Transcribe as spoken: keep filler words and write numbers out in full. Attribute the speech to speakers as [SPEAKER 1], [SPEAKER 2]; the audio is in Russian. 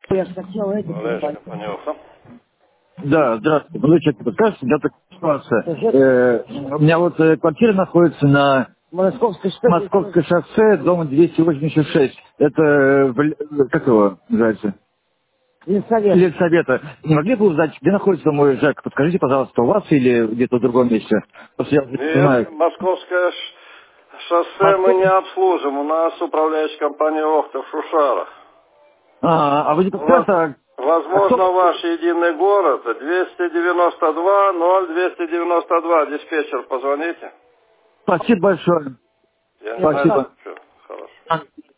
[SPEAKER 1] Я же хотела эти
[SPEAKER 2] Олежка,
[SPEAKER 1] покупать.
[SPEAKER 2] понялся.
[SPEAKER 3] Да, здравствуйте. Молодой человек, подскажите, у меня такая ситуация. Э, у меня вот э, квартира находится на
[SPEAKER 1] Московское шоссе.
[SPEAKER 3] Московское шоссе, дом двести восемьдесят шесть. Это, э, в Л- как его называется?
[SPEAKER 1] Ленсовет.
[SPEAKER 3] Ленсовета. Не могли бы узнать, где находится мой ЖЭК? Подскажите, пожалуйста, у вас или где-то в другом месте? Потому что я не
[SPEAKER 2] Нет,
[SPEAKER 3] знаю.
[SPEAKER 2] московское ш- шоссе мы не
[SPEAKER 3] Москва-
[SPEAKER 2] обслужим. У нас управляющая компания «Охта» в Шушарах.
[SPEAKER 3] А, а вы не
[SPEAKER 2] Вот,
[SPEAKER 3] подскажете, а, а кто?
[SPEAKER 2] возможно, ваш единый город двести девяносто два ноль двести девяносто два. Диспетчер, позвоните.
[SPEAKER 3] Спасибо большое.
[SPEAKER 2] Я не знаю,
[SPEAKER 3] Спасибо.
[SPEAKER 2] что. Хорошо.
[SPEAKER 3] А,